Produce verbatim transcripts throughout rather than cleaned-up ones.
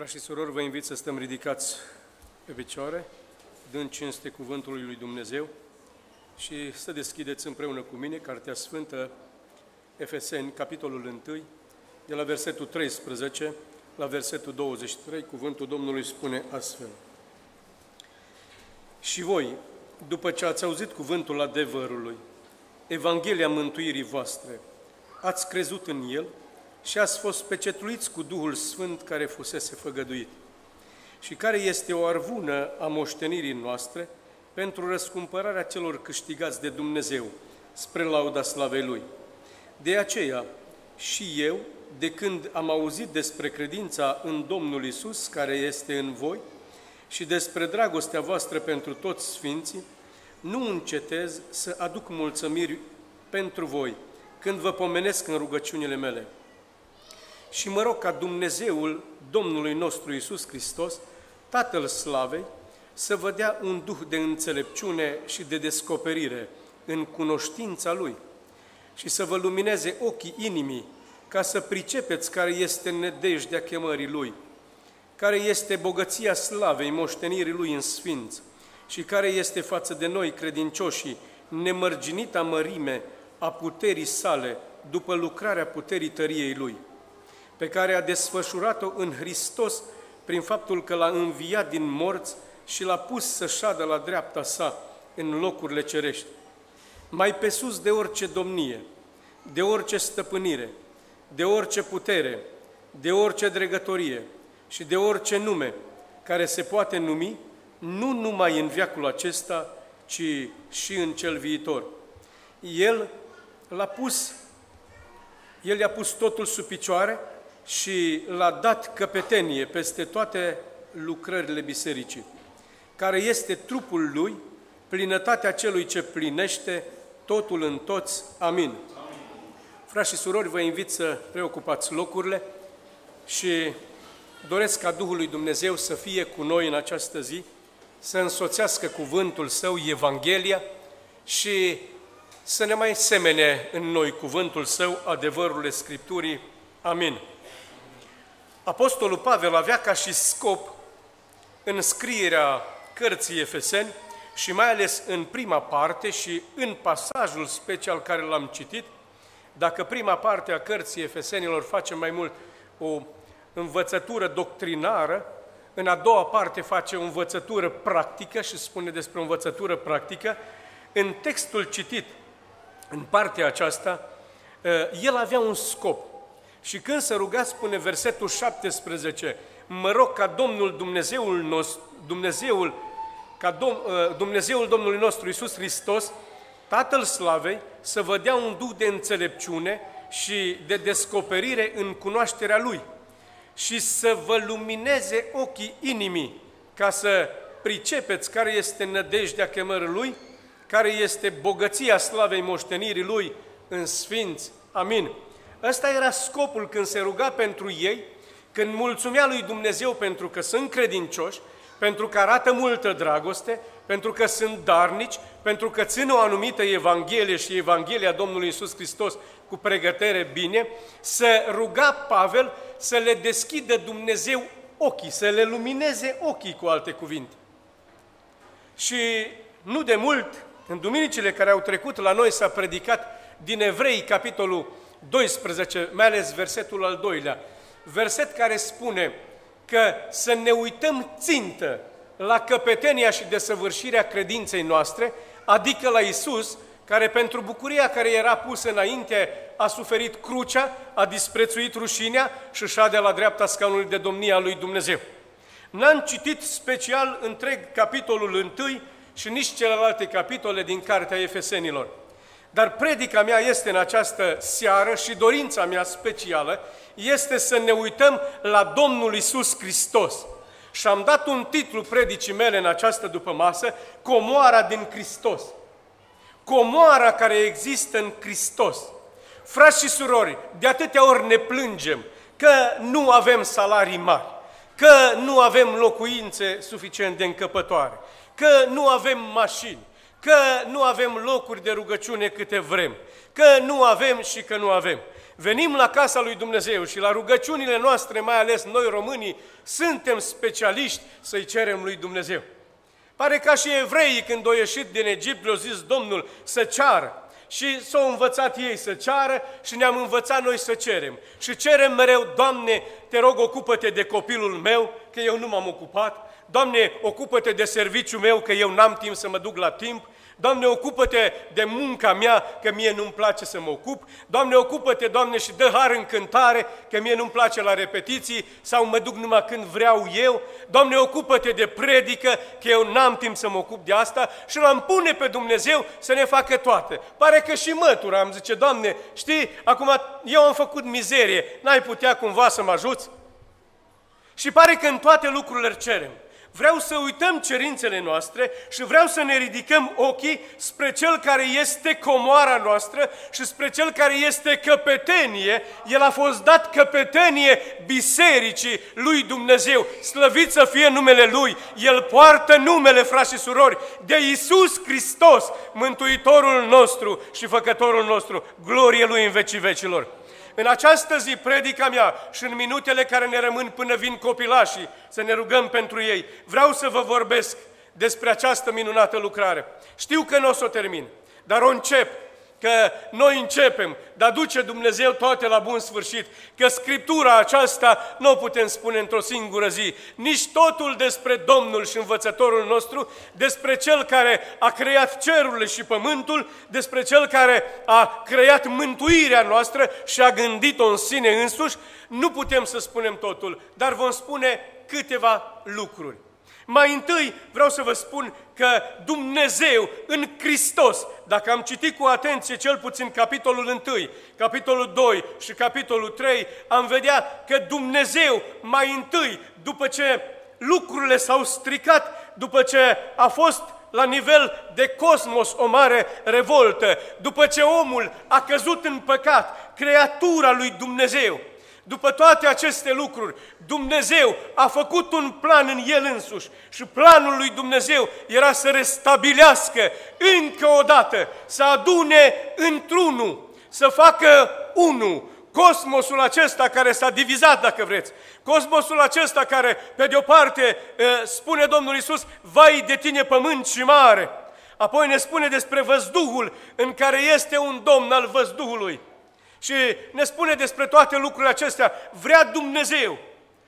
Frați și surori, vă invit să stăm ridicați pe picioare, dând cinste cuvântului lui Dumnezeu și să deschideți împreună cu mine Cartea Sfântă Efeseni, capitolul unu, de la versetul treisprezece la versetul douăzeci și trei, cuvântul Domnului spune astfel. Și voi, după ce ați auzit cuvântul adevărului, Evanghelia mântuirii voastre, ați crezut în el și ați fost pecetluiți cu Duhul Sfânt care fusese făgăduit și care este o arvună a moștenirii noastre pentru răscumpărarea celor câștigați de Dumnezeu, spre lauda slavei Lui. De aceea și eu, de când am auzit despre credința în Domnul Iisus, care este în voi, și despre dragostea voastră pentru toți sfinții, nu încetez să aduc mulțumiri pentru voi, când vă pomenesc în rugăciunile mele. Și mă rog ca Dumnezeul Domnului nostru Iisus Hristos, Tatăl Slavei, să vă dea un duh de înțelepciune și de descoperire în cunoștința Lui și să vă lumineze ochii inimii ca să pricepeți care este nădejdea chemării Lui, care este bogăția slavei moștenirii Lui în sfinți și care este față de noi credincioșii nemărginita mărime a puterii sale după lucrarea puterii tăriei Lui, pe care a desfășurat-o în Hristos prin faptul că l-a înviat din morți și l-a pus să șadă la dreapta sa în locurile cerești, mai pe sus de orice domnie, de orice stăpânire, de orice putere, de orice dregătorie și de orice nume care se poate numi, nu numai în veacul acesta, ci și în cel viitor. El l-a pus, El i-a pus totul sub picioare și l-a dat căpetenie peste toate lucrările bisericii, care este trupul Lui, plinătatea Celui ce plinește totul în toți. Amin. Amin. Frați și surori, vă invit să preocupați locurile și doresc ca Duhul lui Dumnezeu să fie cu noi în această zi, să însoțească cuvântul Său, Evanghelia, și să ne mai semene în noi cuvântul Său, adevărurile Scripturii. Amin. Apostolul Pavel avea ca și scop în scrierea cărții Efeseni și mai ales în prima parte și în pasajul special care l-am citit. Dacă prima parte a cărții Efesenilor face mai mult o învățătură doctrinară, în a doua parte face o învățătură practică și spune despre o învățătură practică, în textul citit, în partea aceasta, el avea un scop. Și când se ruga, spune versetul șaptesprezece, mă rog ca Domnul Dumnezeul nostru, Dumnezeul, ca Dom, Dumnezeul Domnului nostru Iisus Hristos, Tatăl Slavei, să vă dea un duh de înțelepciune și de descoperire în cunoașterea Lui și să vă lumineze ochii inimii ca să pricepeți care este nădejdea chemării Lui, care este bogăția slavei moștenirii Lui în sfinți. Amin. Ăsta era scopul când se ruga pentru ei, când mulțumea lui Dumnezeu pentru că sunt credincioși, pentru că arată multă dragoste, pentru că sunt darnici, pentru că țin o anumită Evanghelie și Evanghelia Domnului Iisus Hristos cu pregătere bine, să ruga Pavel să le deschidă Dumnezeu ochii, să le lumineze ochii, cu alte cuvinte. Și nu de mult, în duminicile care au trecut la noi s-a predicat din Evrei, capitolul doisprezece, mai ales versetul al doilea, verset care spune că să ne uităm țintă la căpetenia și desăvârșirea credinței noastre, adică la Iisus, care pentru bucuria care era pusă înainte a suferit crucea, a disprețuit rușinea și șade la dreapta scaunului de domnie a lui Dumnezeu. N-am citit special întreg capitolul unu și nici celelalte capitole din Cartea Efesenilor. Dar predica mea este în această seară și dorința mea specială este să ne uităm la Domnul Iisus Hristos. Și am dat un titlu predicii mele în această dupămasă, Comoara din Hristos. Comoara care există în Hristos. Frați și surori, de atâtea ori ne plângem că nu avem salarii mari, că nu avem locuințe suficient de încăpătoare, că nu avem mașini, că nu avem locuri de rugăciune câte vrem, că nu avem și că nu avem. Venim la casa lui Dumnezeu și la rugăciunile noastre, mai ales noi românii, suntem specialiști să-i cerem lui Dumnezeu. Pare ca și evreii când au ieșit din Egipt, le-au zis Domnul să ceară. Și s-au învățat ei să ceară și ne-am învățat noi să cerem. Și cerem mereu, Doamne, te rog, ocupă-te de copilul meu, că eu nu m-am ocupat. Doamne, ocupă-te de serviciul meu, că eu n-am timp să mă duc la timp. Doamne, ocupă-te de munca mea, că mie nu-mi place să mă ocup. Doamne, ocupă-te, Doamne, și dă har în cântare, că mie nu-mi place la repetiții sau mă duc numai când vreau eu. Doamne, ocupă-te de predică, că eu n-am timp să mă ocup de asta și l-am pune pe Dumnezeu să ne facă toate. Pare că și mătura, am zice, Doamne, știi, acum eu am făcut mizerie, n-ai putea cumva să mă ajuți? Și pare că în toate lucrurile cerem. Vreau să uităm cerințele noastre și vreau să ne ridicăm ochii spre Cel care este comoara noastră și spre Cel care este căpetenie. El a fost dat căpetenie bisericii lui Dumnezeu. Slăvit să fie numele Lui. El poartă numele, frați și surori, de Iisus Hristos, Mântuitorul nostru și Făcătorul nostru. Glorie Lui în vecii vecilor. În această zi, predica mea și în minutele care ne rămân până vin copilașii, să ne rugăm pentru ei, vreau să vă vorbesc despre această minunată lucrare. Știu că nu o să o termin, dar o încep, că noi începem, dar duce Dumnezeu toate la bun sfârșit, că Scriptura aceasta nu o putem spune într-o singură zi, nici totul despre Domnul și Învățătorul nostru, despre Cel care a creat cerurile și pământul, despre Cel care a creat mântuirea noastră și a gândit-o în sine însuși, nu putem să spunem totul, dar vom spune câteva lucruri. Mai întâi vreau să vă spun că Dumnezeu în Hristos, dacă am citit cu atenție cel puțin capitolul unu, capitolul doi și capitolul trei, am vedea că Dumnezeu mai întâi, după ce lucrurile s-au stricat, după ce a fost la nivel de cosmos o mare revoltă, după ce omul a căzut în păcat, creatura lui Dumnezeu, după toate aceste lucruri, Dumnezeu a făcut un plan în El însuși și planul lui Dumnezeu era să restabilească încă o dată, să adune într-unul, să facă unul, cosmosul acesta care s-a divizat, dacă vreți, cosmosul acesta care, pe de o parte, spune Domnul Iisus, vai de tine pământ și mare, apoi ne spune despre văzduhul în care este un Domn al văzduhului. Și ne spune despre toate lucrurile acestea. Vrea Dumnezeu,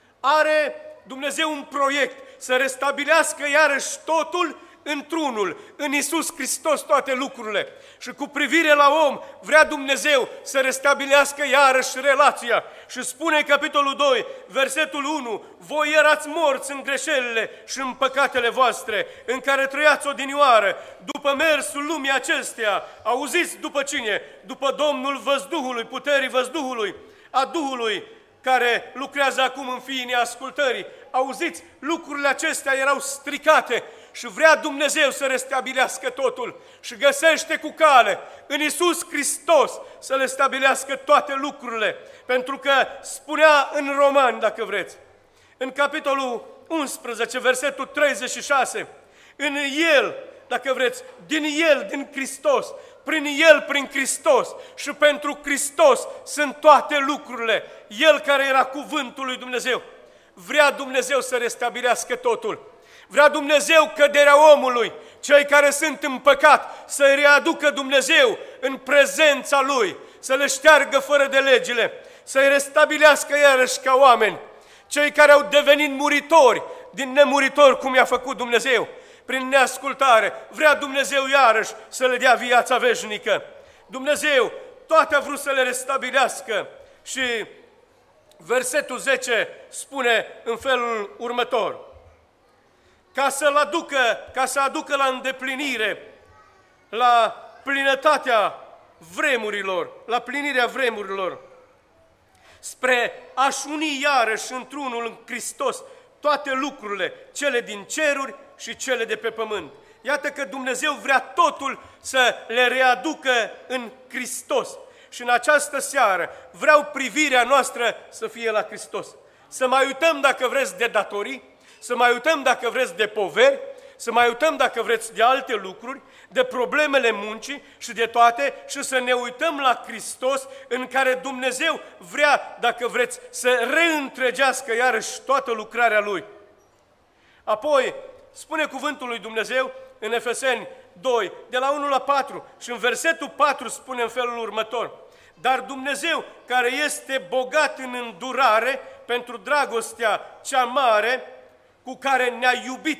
are Dumnezeu un proiect să restabilească iarăși totul într-unul, în Iisus Hristos toate lucrurile. Și cu privire la om, vrea Dumnezeu să restabilească iarăși relația. Și spune în capitolul doi, versetul unu, voi erați morți în greșelile și în păcatele voastre, în care trăiați odinioară, după mersul lumii acesteia. Auziți după cine? După Domnul văzduhului, puterii văzduhului, a Duhului, care lucrează acum în fiii neascultării. Auziți, lucrurile acestea erau stricate și vrea Dumnezeu să restabilească totul și găsește cu cale în Iisus Hristos să le stabilească toate lucrurile. Pentru că spunea în Romani, dacă vreți, în capitolul unsprezece, versetul treizeci și șase, în El, dacă vreți, din El, din Hristos, prin El, prin Hristos și pentru Hristos sunt toate lucrurile. El care era cuvântul lui Dumnezeu. Vrea Dumnezeu să restabilească totul. Vrea Dumnezeu căderea omului, cei care sunt în păcat, să-i readucă Dumnezeu în prezența Lui, să le șteargă fără de legile, să-i restabilească iarăși ca oameni. Cei care au devenit muritori, din nemuritori cum i-a făcut Dumnezeu, prin neascultare, vrea Dumnezeu iarăși să le dea viața veșnică. Dumnezeu toate a vrut să le restabilească și versetul zece spune în felul următor, ca să-l aducă, ca să aducă la îndeplinire, la plinătatea vremurilor, la plinirea vremurilor, spre a-și uni iarăși într-unul în Hristos toate lucrurile, cele din ceruri și cele de pe pământ. Iată că Dumnezeu vrea totul să le readucă în Hristos. Și în această seară vreau privirea noastră să fie la Hristos. Să mai uităm, dacă vreți, de datorii, să mai uităm, dacă vreți, de poveri, Să mai uităm, dacă vreți, de alte lucruri, de problemele muncii și de toate, și să ne uităm la Hristos, în care Dumnezeu vrea, dacă vreți, să reîntregească iarăși toată lucrarea Lui. Apoi, spune cuvântul lui Dumnezeu în Efeseni doi, de la unu la patru, și în versetul patru spune în felul următor: dar Dumnezeu, care este bogat în îndurare pentru dragostea cea mare cu care ne-a iubit,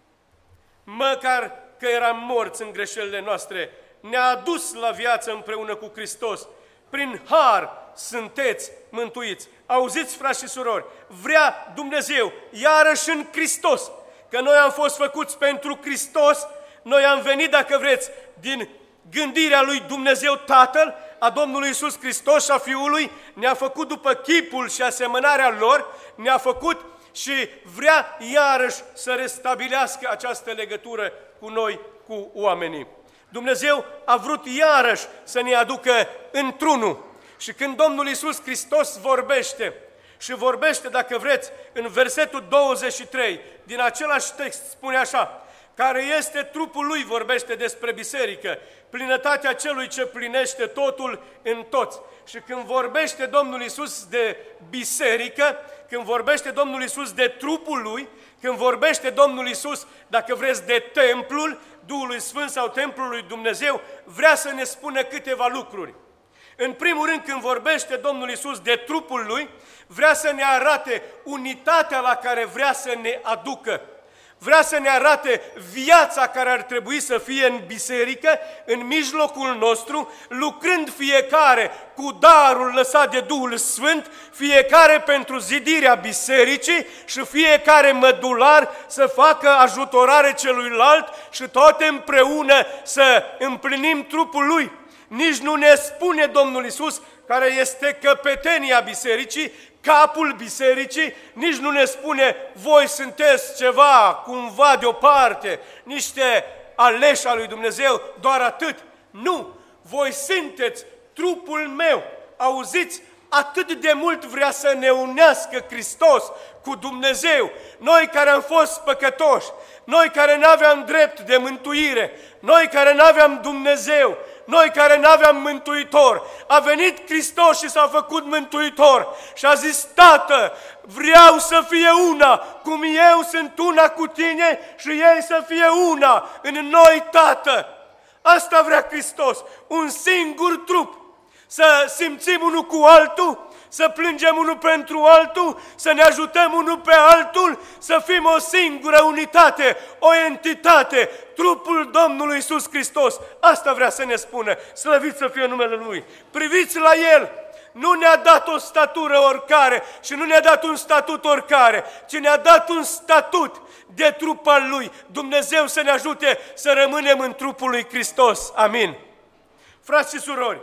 măcar că eram morți în greșelile noastre, ne-a adus la viață împreună cu Hristos. Prin har sunteți mântuiți. Auziți, frați și surori, vrea Dumnezeu, iarăși în Hristos, că noi am fost făcuți pentru Hristos, noi am venit, dacă vreți, din gândirea lui Dumnezeu Tatăl, a Domnului Iisus Hristos și a Fiului, ne-a făcut după chipul și asemănarea lor, ne-a făcut și vrea iarăși să restabilească această legătură cu noi, cu oamenii. Dumnezeu a vrut iarăși să ne aducă într-unul. Și când Domnul Iisus Hristos vorbește, și vorbește, dacă vreți, în versetul douăzeci și trei, din același text spune așa: care este trupul Lui, vorbește despre biserică, plinătatea celui ce plinește totul în toți. Și când vorbește Domnul Iisus de biserică, când vorbește Domnul Iisus de trupul Lui, când vorbește Domnul Iisus, dacă vreți, de templul Duhului Sfânt sau templul lui Dumnezeu, vrea să ne spună câteva lucruri. În primul rând, când vorbește Domnul Iisus de trupul Lui, vrea să ne arate unitatea la care vrea să ne aducă. Vrea să ne arate viața care ar trebui să fie în biserică, în mijlocul nostru, lucrând fiecare cu darul lăsat de Duhul Sfânt, fiecare pentru zidirea bisericii și fiecare mădular să facă ajutorare celuilalt și toate împreună să împlinim trupul Lui. Nici nu ne spune Domnul Iisus, care este căpetenia bisericii, capul bisericii, nici nu ne spune: voi sunteți ceva, cumva deoparte, niște aleși al lui Dumnezeu, doar atât. Nu! Voi sunteți trupul meu. Auziți? Atât de mult vrea să ne unească Hristos cu Dumnezeu. Noi care am fost păcătoși, noi care n-aveam drept de mântuire, noi care n-aveam Dumnezeu, noi care n-aveam mântuitor, a venit Hristos și s-a făcut mântuitor și a zis: Tată, vreau să fie una, cum eu sunt una cu tine și ei să fie una în noi, Tată. Asta vrea Hristos, un singur trup, să simțim unul cu altul, să plângem unul pentru altul, să ne ajutăm unul pe altul, să fim o singură unitate, o entitate, trupul Domnului Iisus Hristos. Asta vrea să ne spună, slăvit să fie numele Lui. Priviți la El, nu ne-a dat o statură oricare și nu ne-a dat un statut oricare, ci ne-a dat un statut de trup al Lui. Dumnezeu să ne ajute să rămânem în trupul lui Hristos. Amin. Frați și surori,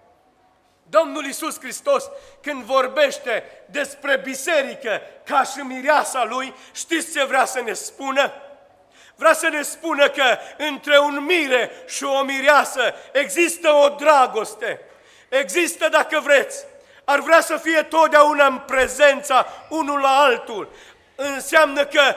Domnul Iisus Hristos, când vorbește despre biserică ca și mireasa Lui, știți ce vrea să ne spună? Vrea să ne spună că între un mire și o mireasă există o dragoste. Există, dacă vreți, ar vrea să fie totdeauna în prezența unul la altul. Înseamnă că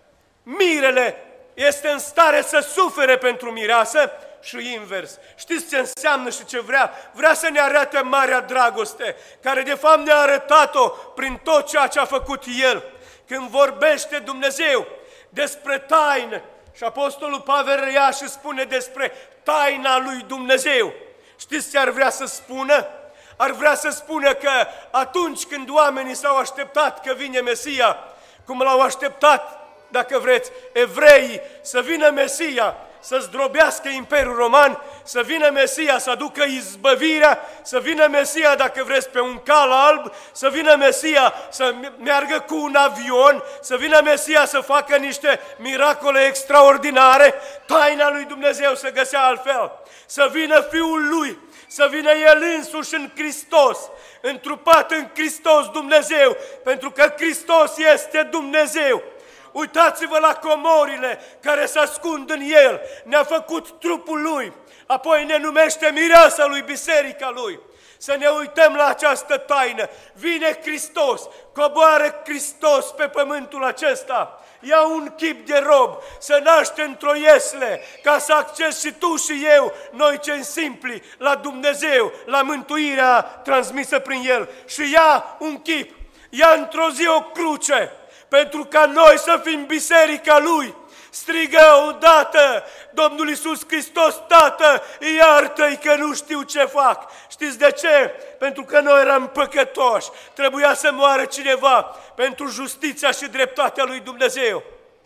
mirele este în stare să sufere pentru mireasă și invers. Știți ce înseamnă și ce vrea? Vrea să ne arate marea dragoste, care de fapt ne-a arătat-o prin tot ceea ce a făcut El. Când vorbește Dumnezeu despre taină, și Apostolul Pavel reia și spune despre taina lui Dumnezeu, știți ce ar vrea să spună? Ar vrea să spună că atunci când oamenii s-au așteptat că vine Mesia, cum l-au așteptat, dacă vreți, evreii, să vină Mesia, să zdrobească Imperiul Roman, să vină Mesia să aducă izbăvirea, să vină Mesia, dacă vreți, pe un cal alb, să vină Mesia să meargă cu un avion, să vină Mesia să facă niște miracole extraordinare, taina lui Dumnezeu să găsea altfel, să vină Fiul Lui, să vină El însuși în Hristos, întrupat în Hristos Dumnezeu, pentru că Hristos este Dumnezeu. Uitați-vă la comorile care se ascund în El, ne-a făcut trupul Lui, apoi ne numește mireasa Lui, biserica Lui. să ne uităm la această taină. Vine Hristos, coboară Hristos pe pământul acesta, ia un chip de rob, să naște într-o iesle, ca să acces și tu și eu, noi cei simpli, la Dumnezeu, la mântuirea transmisă prin El. Și ia un chip, ia într-o zi o cruce, pentru ca noi să fim biserica Lui. Strigă odată Domnul Iisus Hristos: Tată, iartă-i că nu știu ce fac. Știți de ce? Pentru că noi eram păcătoși. Trebuia să moară cineva pentru justiția și dreptatea lui Dumnezeu.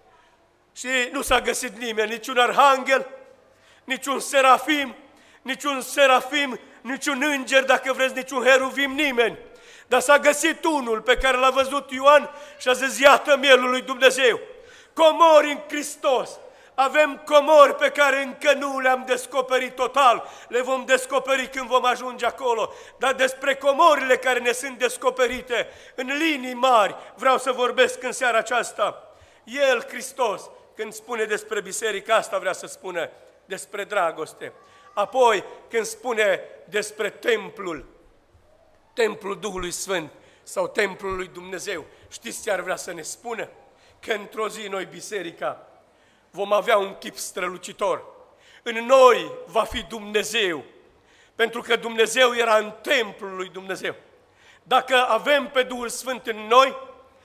Și nu s-a găsit nimeni, niciun arhanghel, niciun serafim, niciun serafim, niciun înger, dacă vreți, niciun heruvim, nimeni. Dar s-a găsit unul pe care l-a văzut Ioan și a zis: iată mielul lui Dumnezeu. Comori în Hristos. Avem comori pe care încă nu le-am descoperit total. Le vom descoperi când vom ajunge acolo. Dar despre comorile care ne sunt descoperite în linii mari vreau să vorbesc în seara aceasta. El, Hristos, când spune despre biserica asta, vrea să spună despre dragoste. Apoi, când spune despre templul, templul Duhului Sfânt sau templul lui Dumnezeu, știți ce ar vrea să ne spună? Că într-o zi noi, biserica, vom avea un chip strălucitor. În noi va fi Dumnezeu, pentru că Dumnezeu era în templul lui Dumnezeu. Dacă avem pe Duhul Sfânt în noi,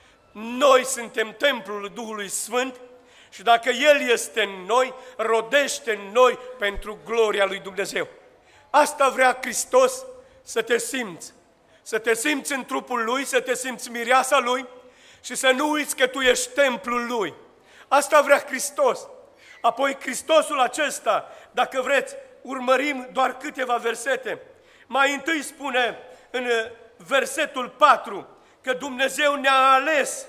noi suntem templul Duhului Sfânt și dacă El este în noi, rodește în noi pentru gloria lui Dumnezeu. Asta vrea Hristos, să te simți, să te simți în trupul Lui, să te simți mireasa Lui, și să nu uiți că tu ești templul Lui. Asta vrea Hristos. Apoi Hristosul acesta, dacă vreți, urmărim doar câteva versete. Mai întâi spune în versetul patru că Dumnezeu ne-a ales.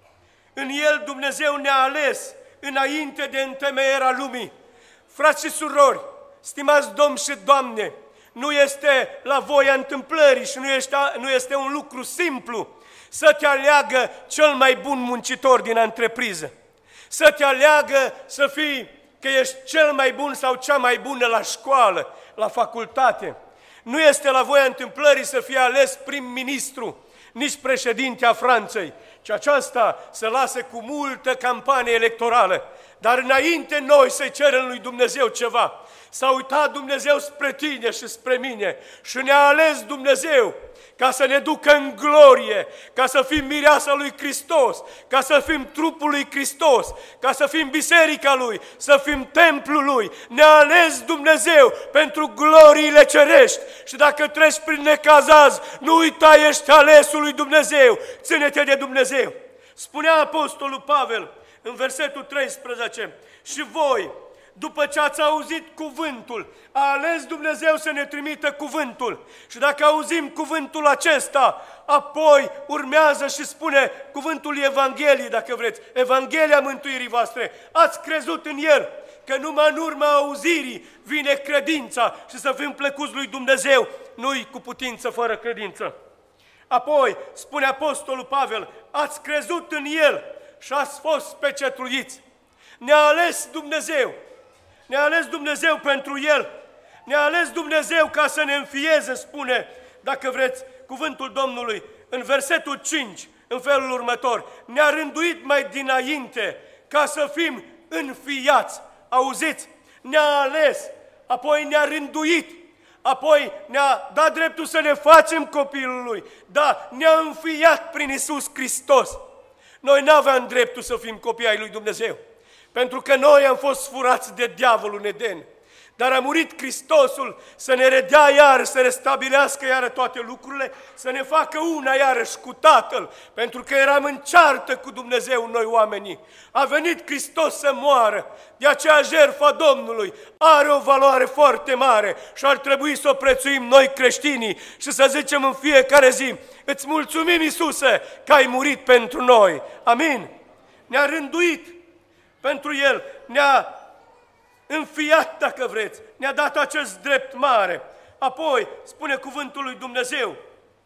În El Dumnezeu ne-a ales înainte de întemeierea lumii. Frați și surori, stimați domni și doamne, nu este la voia întâmplării și nu este, nu este un lucru simplu să te aleagă cel mai bun muncitor din întrepriză, să te aleagă să fii că ești cel mai bun sau cea mai bună la școală, la facultate. Nu este la voia întâmplării să fie ales prim-ministru, nici președinte a Franței, ci aceasta se lasă cu multă campanie electorală. Dar înainte noi să-i cerem lui Dumnezeu ceva, s-a uitat Dumnezeu spre tine și spre mine și ne-a ales Dumnezeu ca să ne ducă în glorie, ca să fim mireasa lui Hristos, ca să fim trupul lui Hristos, ca să fim biserica Lui, să fim templul Lui. Ne-a ales Dumnezeu pentru gloriile cerești și dacă treci prin necazaz, nu uita, ești alesul lui Dumnezeu, ține-te de Dumnezeu. Spunea Apostolul Pavel în versetul treisprezece: și voi, după ce ați auzit cuvântul, a ales Dumnezeu să ne trimită cuvântul. Și dacă auzim cuvântul acesta, apoi urmează și spune cuvântul Evangheliei, dacă vreți, Evanghelia mântuirii voastre. Ați crezut în El, că numai în urma auzirii vine credința și să fim plăcuți lui Dumnezeu, nu-i cu putință fără credință. Apoi spune Apostolul Pavel: ați crezut în El și ați fost pecetluiți. Ne-a ales Dumnezeu. Ne-a ales Dumnezeu pentru El. Ne-a ales Dumnezeu ca să ne înfieze, spune, dacă vreți, cuvântul Domnului, în versetul cinci, în felul următor: ne-a rânduit mai dinainte ca să fim înfiați. Auziți? Ne-a ales, apoi ne-a rânduit, apoi ne-a dat dreptul să ne facem copilul Lui. Da, ne-a înfiat prin Iisus Hristos. Noi n-aveam dreptul să fim copii ai lui Dumnezeu, pentru că noi am fost furați de diavolul în Eden. Dar a murit Hristosul să ne redea iar, să restabilească iară toate lucrurile, să ne facă una iarăși cu Tatăl, pentru că eram în ceartă cu Dumnezeu noi oamenii. A venit Hristos să moară, de aceea jertfa Domnului are o valoare foarte mare și ar trebui să o prețuim noi creștinii și să zicem în fiecare zi: îți mulțumim, Iisuse, că ai murit pentru noi. Amin? Ne-a rânduit pentru El, ne-a înfiat, dacă vreți, ne-a dat acest drept mare. Apoi spune cuvântul lui Dumnezeu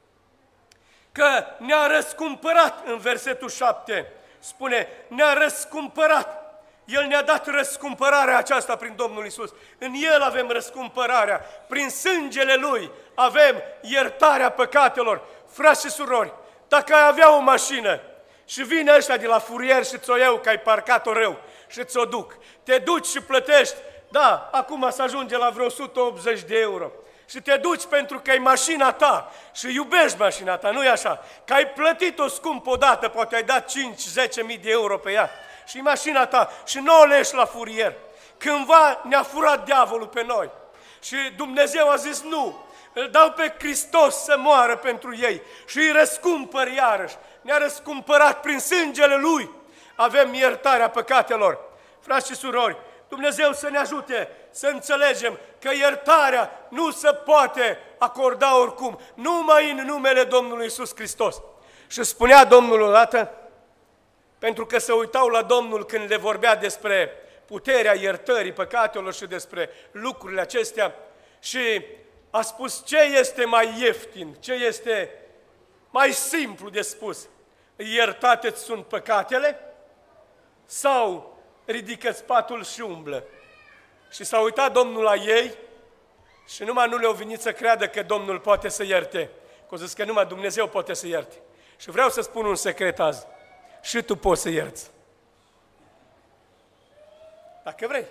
că ne-a răscumpărat în versetul șapte. Spune, ne-a răscumpărat El ne-a dat răscumpărarea aceasta prin Domnul Iisus. În El avem răscumpărarea. Prin sângele Lui avem iertarea păcatelor. Frați și surori, dacă ai avea o mașină și vine ăștia de la furier și ți-o iau că ai parcat-o rău și ți-o duc, te duci și plătești, da, acum să ajunge la vreo o sută optzeci de euro. Și te duci pentru că e mașina ta și iubești mașina ta, nu-i așa? Că ai plătit-o scump odată, poate ai dat cinci zece mii de euro pe ea și mașina ta și nu o leși la furier. Cândva ne-a furat diavolul pe noi și Dumnezeu a zis nu, îl dau pe Hristos să moară pentru ei și îi răscumpăr iarăși. Ne-a răscumpărat prin sângele Lui. Avem iertarea păcatelor. Frați și surori, Dumnezeu să ne ajute să înțelegem că iertarea nu se poate acorda oricum, numai în numele Domnului Iisus Hristos. Și spunea Domnul odată, pentru că se uitau la Domnul când le vorbea despre puterea iertării păcatelor și despre lucrurile acestea, și a spus ce este mai ieftin, ce este mai simplu de spus. Iertate-ți sunt păcatele sau ridică-ți patul și umblă? Și s-a uitat Domnul la ei și numai nu le-au venit să creadă că Domnul poate să ierte. Că au zis că numai Dumnezeu poate să ierte. Și vreau să spun un secret azi. Și tu poți să ierți. Dacă vrei.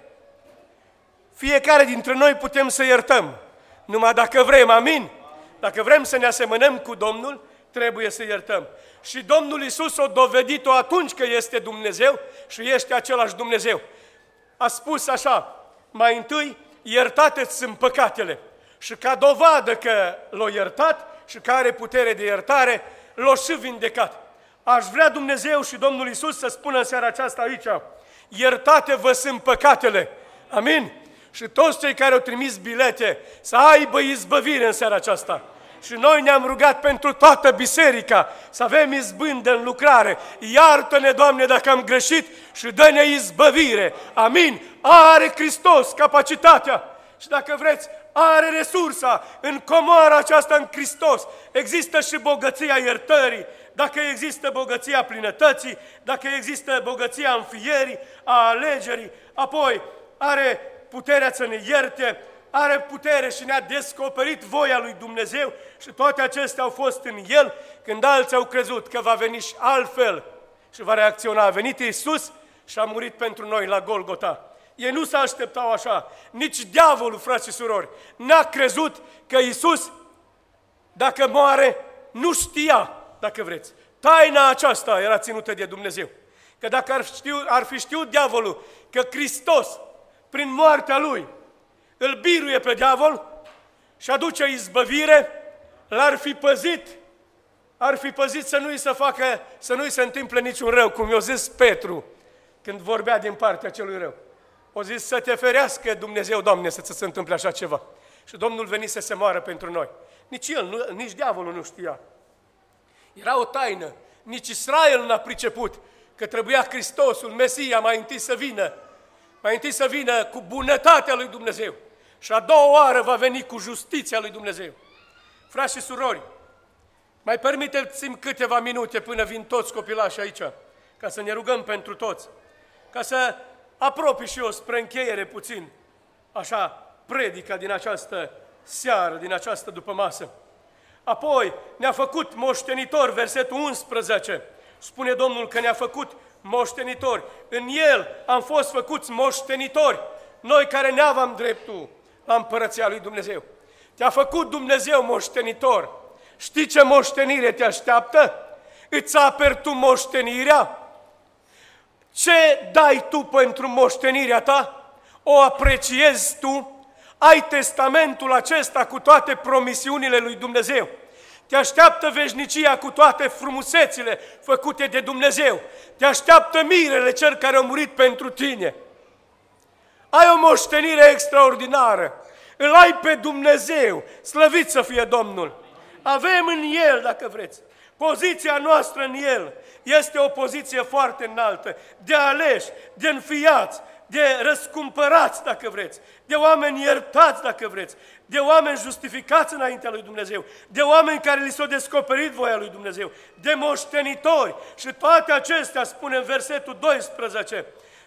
Fiecare dintre noi putem să iertăm. Numai dacă vrem, amin? Dacă vrem să ne asemănăm cu Domnul, trebuie să iertăm. Și Domnul Iisus a dovedit-o atunci că este Dumnezeu și este același Dumnezeu. A spus așa, mai întâi, iertate-ți sunt păcatele. Și ca dovadă că l-a iertat și că are putere de iertare, l-a și vindecat. Aș vrea Dumnezeu și Domnul Iisus să spună în seara aceasta aici, iertate-vă sunt păcatele. Amin? Și toți cei care au trimis bilete să aibă izbăvire în seara aceasta. Și noi ne-am rugat pentru toată biserica să avem izbândă în lucrare. Iartă-ne, Doamne, dacă am greșit și dă-ne izbăvire. Amin? Are Hristos capacitatea și dacă vreți, are resursa în comoara aceasta în Hristos. Există și bogăția iertării, dacă există bogăția plinătății, dacă există bogăția înfierii, a alegerii, apoi are puterea să ne ierte, are putere și ne-a descoperit voia lui Dumnezeu și toate acestea au fost în El când alții au crezut că va veni și altfel și va reacționa. A venit Iisus și a murit pentru noi la Golgota. Ei nu se așteptau așa, nici diavolul, frați și surori, n-a crezut că Iisus, dacă moare, nu știa, dacă vreți. Taina aceasta era ținută de Dumnezeu. Că dacă ar, știu, ar fi știut diavolul că Hristos, prin moartea Lui, îl biruie pe diavol și aduce izbăvire, l-ar fi păzit, ar fi păzit să nu-i se facă, să nu-i se întâmple niciun rău, cum i-a zis Petru când vorbea din partea celui rău. O zis să te ferească Dumnezeu, Doamne, să ți se întâmple așa ceva. Și Domnul venise să se moară pentru noi. Nici el, nu, nici diavolul nu știa. Era o taină. Nici Israel n-a priceput că trebuia Hristosul, Mesia, mai întâi să vină. Mai întâi să vină cu bunătatea lui Dumnezeu. Și a doua oară va veni cu justiția lui Dumnezeu. Frați și surori, mai permiteți-mi câteva minute până vin toți copilașii aici, ca să ne rugăm pentru toți, ca să apropii și eu spre încheiere puțin, așa, predica din această seară, din această dupămasă. Apoi ne-a făcut moștenitori, versetul unsprezece, spune Domnul că ne-a făcut moștenitori. În El am fost făcuți moștenitori, noi care ne-aveam dreptul la împărăția lui Dumnezeu. Te-a făcut Dumnezeu moștenitor. Știi ce moștenire te așteaptă? Îți aperi tu moștenirea? Ce dai tu pentru moștenirea ta? O apreciezi tu? Ai testamentul acesta cu toate promisiunile lui Dumnezeu. Te așteaptă veșnicia cu toate frumusețile făcute de Dumnezeu. Te așteaptă mirele cel care a murit pentru tine. Ai o moștenire extraordinară. Îl ai pe Dumnezeu. Slăvit să fie Domnul. Avem în El, dacă vreți. Poziția noastră în El este o poziție foarte înaltă, de aleși, de înfiați, de răscumpărați, dacă vreți, de oameni iertați, dacă vreți, de oameni justificați înaintea lui Dumnezeu, de oameni care li s-a descoperit voia lui Dumnezeu, de moștenitori. Și toate acestea spune în versetul doisprezece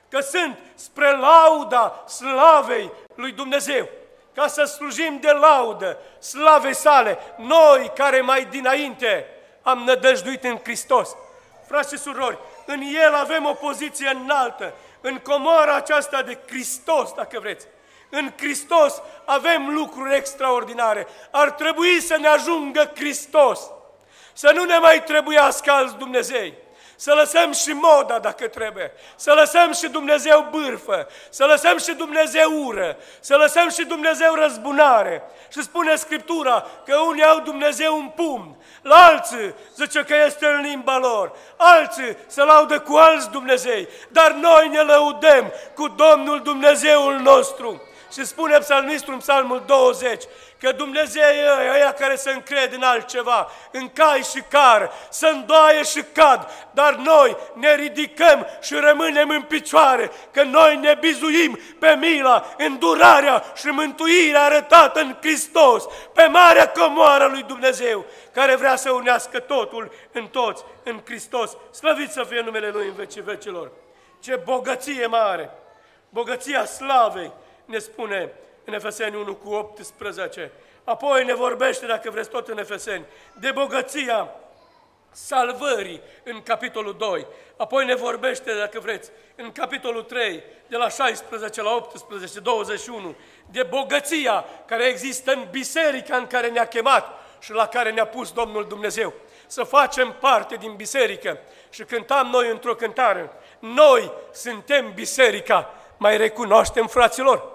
că sunt spre lauda slavei lui Dumnezeu, ca să slujim de laudă slavei sale, noi care mai dinainte am nădăjduit în Hristos. Frați și surori, în El avem o poziție înaltă, în comoara aceasta de Hristos, dacă vreți. În Hristos avem lucruri extraordinare. Ar trebui să ne ajungă Hristos, să nu ne mai trebuiască alți Dumnezei, să lăsăm și moda dacă trebuie, să lăsăm și Dumnezeu bârfă, să lăsăm și Dumnezeu ură, să lăsăm și Dumnezeu răzbunare. Și spune Scriptura că unii au Dumnezeu în pumn, la alții zice că este în limba lor, alții se laudă cu alți Dumnezei, dar noi ne lăudăm cu Domnul Dumnezeul nostru. Și spune psalmistul în psalmul douăzeci că Dumnezeii ăia care se încred în altceva, în cai și car, se îndoaie și cad, dar noi ne ridicăm și rămânem în picioare, că noi ne bizuim pe mila, îndurarea și mântuirea arătată în Hristos, pe marea comoară lui Dumnezeu, care vrea să unească totul în toți, în Hristos. Slăvit să fie numele Lui în vecii vecilor. Ce bogăție mare! Bogăția slavei, ne spune în Efeseni unu cu optsprezece. Apoi ne vorbește, dacă vreți tot în Efeseni, de bogăția salvării în capitolul doi. Apoi ne vorbește, dacă vreți, în capitolul trei, de la șaisprezece la optsprezece, douăzeci și unu, de bogăția care există în biserica în care ne-a chemat și la care ne-a pus Domnul Dumnezeu. Să facem parte din biserică. Și cântam noi într-o cântare, noi suntem biserica. Mai recunoaștem, fraților?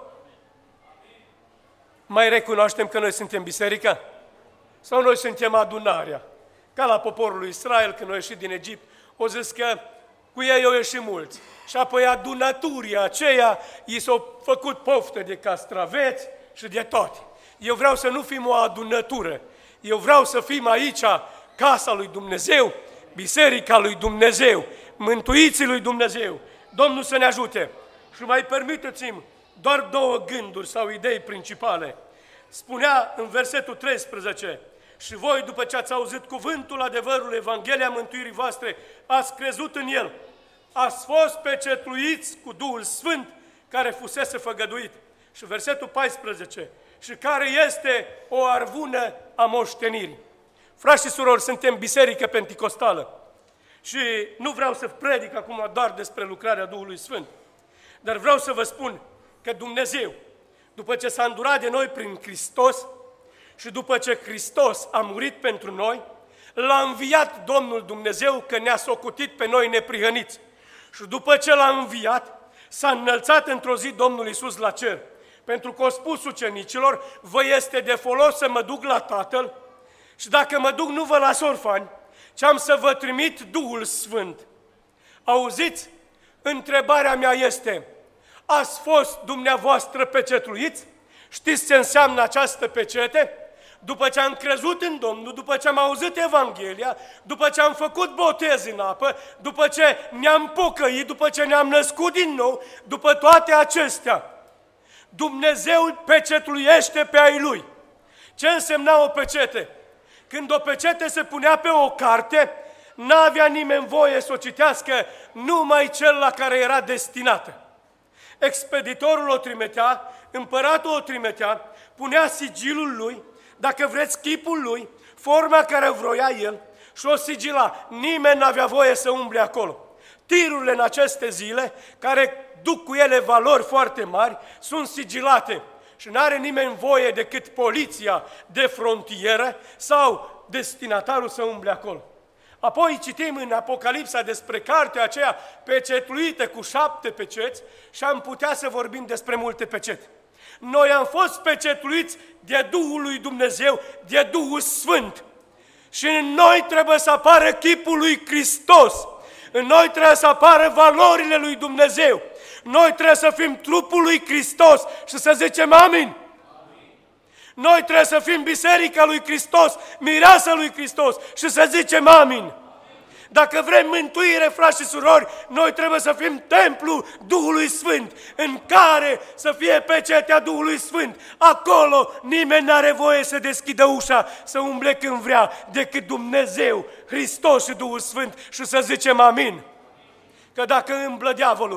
Mai recunoaștem că noi suntem biserica? Sau noi suntem adunarea? Ca la poporul lui Israel, când au ieșit din Egipt, o zis că cu ei au ieșit mulți. Și apoi adunăturii aceia i s-au făcut poftă de castraveți și de toate. Eu vreau să nu fim o adunătură. Eu vreau să fim aici casa lui Dumnezeu, biserica lui Dumnezeu, mântuiții lui Dumnezeu. Domnul să ne ajute. Și mai permiteți-mi doar două gânduri sau idei principale. Spunea în versetul treisprezece, și voi, după ce ați auzit cuvântul adevărului, Evanghelia mântuirii voastre, ați crezut în el, ați fost pecetluiți cu Duhul Sfânt care fusese făgăduit. Și versetul paisprezece, și care este o arvună a moștenirii. Frați și surori, suntem biserică penticostală și nu vreau să predic acum doar despre lucrarea Duhului Sfânt, dar vreau să vă spun că Dumnezeu, după ce s-a îndurat de noi prin Hristos și după ce Hristos a murit pentru noi, l-a înviat Domnul Dumnezeu că ne-a socotit pe noi neprihăniți. Și după ce l-a înviat, s-a înălțat într-o zi Domnul Iisus la cer. Pentru că a spus ucenicilor, vă este de folos să mă duc la Tatăl și dacă mă duc nu vă las orfani, ci am să vă trimit Duhul Sfânt. Auziți? Întrebarea mea este, ați fost dumneavoastră pecetluiți? Știți ce înseamnă această pecete? După ce am crezut în Domnul, după ce am auzit Evanghelia, după ce am făcut botez în apă, după ce ne-am pocăit, după ce ne-am născut din nou, după toate acestea, Dumnezeu pecetluiește pe ai Lui. Ce însemna o pecete? Când o pecete se punea pe o carte, n-avea nimeni voie să o citească, numai cel la care era destinată. Expeditorul o trimitea, împăratul o trimitea, punea sigilul lui, dacă vreți chipul lui, forma care vroia el și o sigila. Nimeni n-avea voie să umble acolo. Tirurile în aceste zile, care duc cu ele valori foarte mari, sunt sigilate și n-are nimeni voie decât poliția de frontieră sau destinatarul să umble acolo. Apoi citim în Apocalipsa despre cartea aceea pecetluită cu șapte peceți și am putea să vorbim despre multe pecete. Noi am fost pecetluiți de Duhul lui Dumnezeu, de Duhul Sfânt. Și în noi trebuie să apară chipul lui Hristos. În noi trebuie să apară valorile lui Dumnezeu. Noi trebuie să fim trupul lui Hristos și să zicem amin. Noi trebuie să fim biserica lui Hristos, mireasa lui Hristos și să zicem amin. Dacă vrem mântuire, frați și surori, noi trebuie să fim templul Duhului Sfânt, în care să fie pecetea Duhului Sfânt. Acolo nimeni n-are voie să deschidă ușa, să umble când vrea, decât Dumnezeu, Hristos și Duhul Sfânt și să zicem amin. Că dacă îmblă diavolul,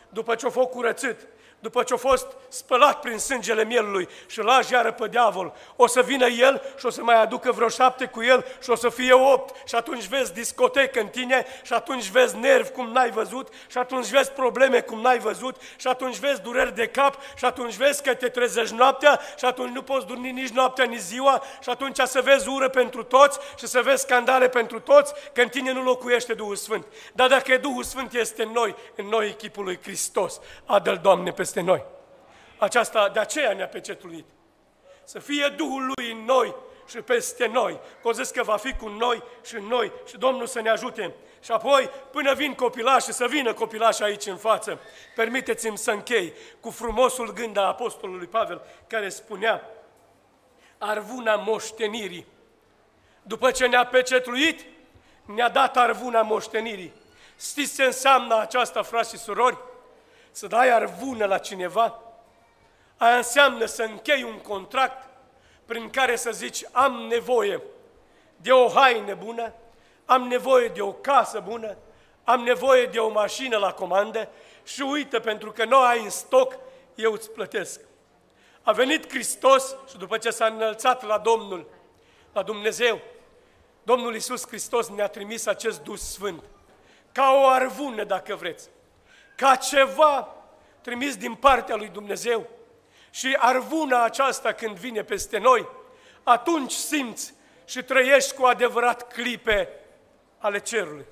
după ce a fost curățit, după ce a fost spălat prin sângele mielului și lași iară pe diavol, o să vină el și o să mai aducă vreo șapte cu el și o să fie opt și atunci vezi discotecă în tine și atunci vezi nervi cum n-ai văzut și atunci vezi probleme cum n-ai văzut și atunci vezi dureri de cap și atunci vezi că te trezești noaptea și atunci nu poți dormi nici noaptea, nici ziua și atunci să vezi ură pentru toți și să vezi scandale pentru toți, că în tine nu locuiește Duhul Sfânt. Dar dacă Duhul Sfânt este în noi, în noi echipul lui Hristos, adă-L, Doamne, peste noi. Aceasta de aceea ne-a pecetuit. Să fie Duhul Lui în noi și peste noi. Că o zis că va fi cu noi și în noi și Domnul să ne ajute. Și apoi, până vin copilașii, să vină copilașii aici în față, permiteți-mi să închei cu frumosul gând a Apostolului Pavel, care spunea: arvuna moștenirii. După ce ne-a pecetuit, ne-a dat arvuna moștenirii. Știți ce înseamnă aceasta, frați și surori? Să dai arvună la cineva, aia înseamnă să închei un contract prin care să zici: am nevoie de o haină bună, am nevoie de o casă bună, am nevoie de o mașină la comandă și uită, pentru că nu ai în stoc, eu îți plătesc. A venit Hristos și după ce s-a înălțat la Domnul, la Dumnezeu, Domnul Iisus Hristos ne-a trimis acest Duh Sfânt, ca o arvună, dacă vreți, ca ceva trimis din partea lui Dumnezeu. Și arvuna aceasta, când vine peste noi, atunci simți și trăiești cu adevărat clipe ale cerului.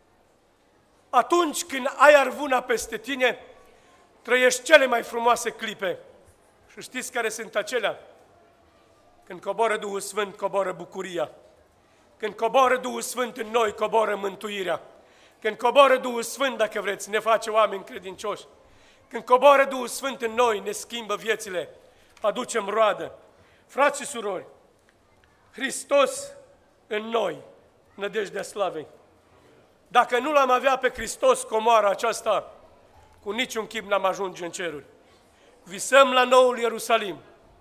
Atunci când ai arvuna peste tine, trăiești cele mai frumoase clipe. Și știți care sunt acelea? Când coboară Duhul Sfânt, coboară bucuria. Când coboară Duhul Sfânt în noi, coboară mântuirea. Când coboară Duhul Sfânt, dacă vreți, ne face oameni credincioși. Când coboară Duhul Sfânt în noi, ne schimbă viețile, aducem roadă. Frați și surori, Hristos în noi, nădejdea slavei. Dacă nu l-am avea pe Hristos, comoara aceasta, cu niciun chip n-am ajunge în ceruri. Visăm la noul Ierusalim.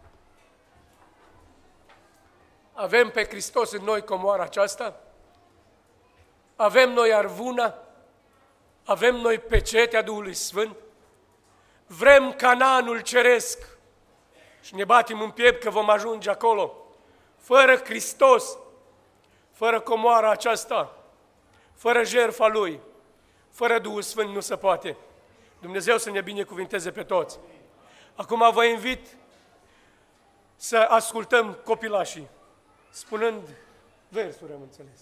Avem pe Hristos în noi comoara aceasta? Avem noi arvuna? Avem noi pecetea Duhului Sfânt? Vrem Canaanul ceresc și ne batem în piept că vom ajunge acolo. Fără Hristos, fără comoara aceasta, fără jertfa Lui, fără Duhul Sfânt nu se poate. Dumnezeu să ne binecuvinteze pe toți. Acum vă invit să ascultăm copilașii, spunând versuri, am înțeles.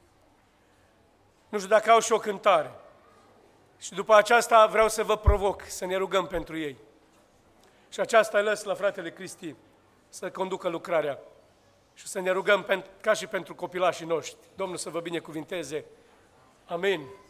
Nu știu dacă au și o cântare. Și după aceasta vreau să vă provoc să ne rugăm pentru ei. Și aceasta îi lăs la fratele Cristi să conducă lucrarea și să ne rugăm ca și pentru copilașii noștri. Domnul să vă binecuvinteze. Amin.